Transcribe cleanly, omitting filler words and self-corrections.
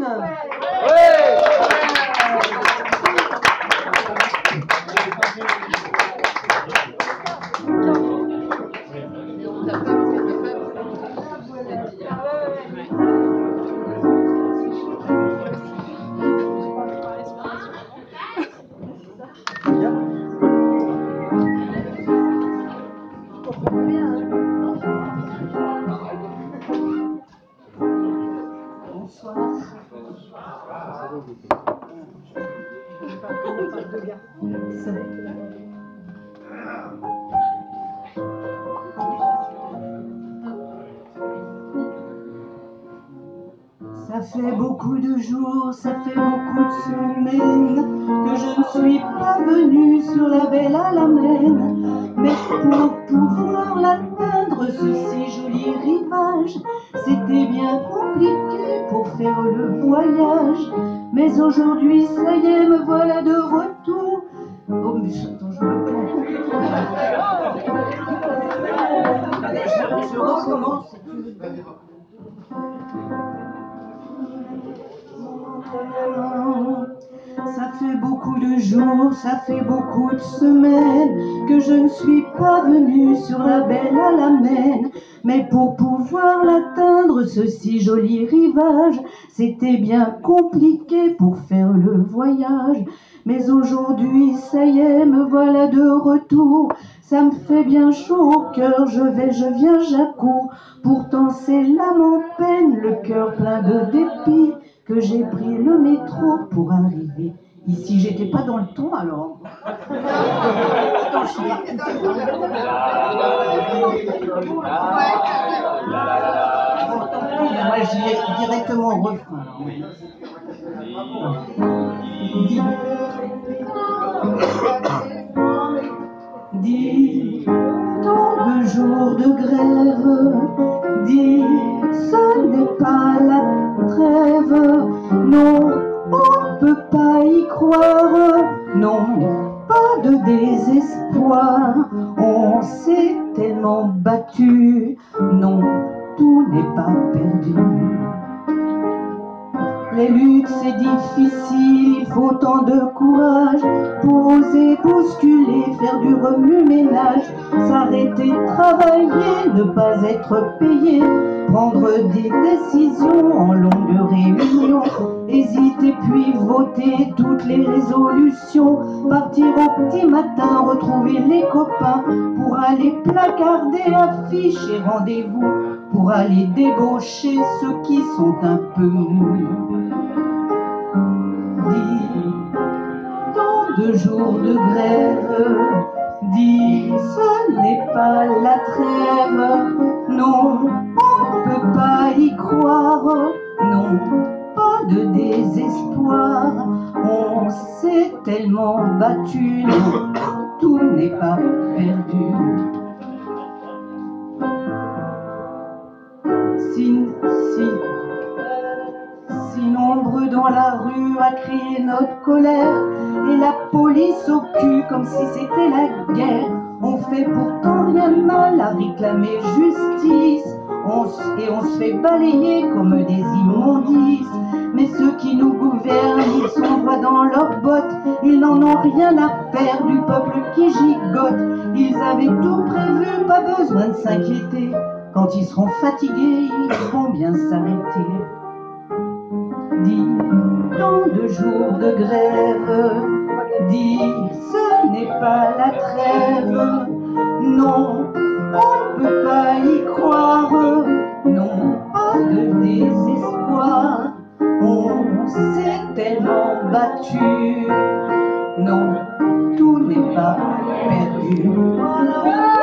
Christine. Ça fait beaucoup de jours, ça fait beaucoup de semaines que je ne suis pas venue sur la belle Alamène. Mais pour pouvoir l'atteindre, ce si joli rivage, c'était bien compliqué pour faire le voyage. Mais aujourd'hui, ça y est, me voilà de retour. Oh, mais attends, je me je recommence. Ça fait beaucoup de jours, ça fait beaucoup de semaines que je ne suis pas venue sur la belle Alamène. Mais pour pouvoir l'atteindre, ce si joli rivage, c'était bien compliqué pour faire le voyage. Mais aujourd'hui, ça y est, me voilà de retour. Ça me fait bien chaud au cœur, je viens, j'accours. Pourtant c'est l'âme en peine, le cœur plein de dépit, que j'ai pris le métro pour arriver ici. J'étais pas dans le ton alors. Attends, je suis partie. Bon, tant pis, moi j'y ai directement au refrain. Dis, tant de jours de grève, dis, ce n'est pas la trêve. Non, on ne peut pas y croire, non, pas de désespoir. On s'est tellement battu, non, tout n'est pas perdu. Les luttes c'est difficile, il faut tant de courage pour oser bousculer, faire du remue-ménage, s'arrêter, travailler, ne pas être payé, prendre des décisions en longue réunion, hésiter puis voter toutes les résolutions, partir au petit matin, retrouver les copains pour aller placarder affiches et rendez-vous, pour aller débaucher ceux qui sont un peu mous. Dis, tant de jours de grève, dis, ce n'est pas la trêve. Non, on ne peut pas y croire, non, pas de désespoir. On s'est tellement battu, non, tout n'est pas perdu. Si nombreux dans la rue à crier notre colère, et la police au cul comme si c'était la guerre. On fait pourtant rien de mal à réclamer justice, et on se fait balayer comme des immondices. Mais ceux qui nous gouvernent, ils sont droits dans leurs bottes, ils n'en ont rien à faire du peuple qui gigote. Ils avaient tout prévu, pas besoin de s'inquiéter. Quand ils seront fatigués, ils vont bien s'arrêter. Dis, tant de jours de grève, dis, ce n'est pas la trêve. Non, on ne peut pas y croire, non, pas de désespoir. On s'est tellement battu, non, tout n'est pas perdu. Voilà.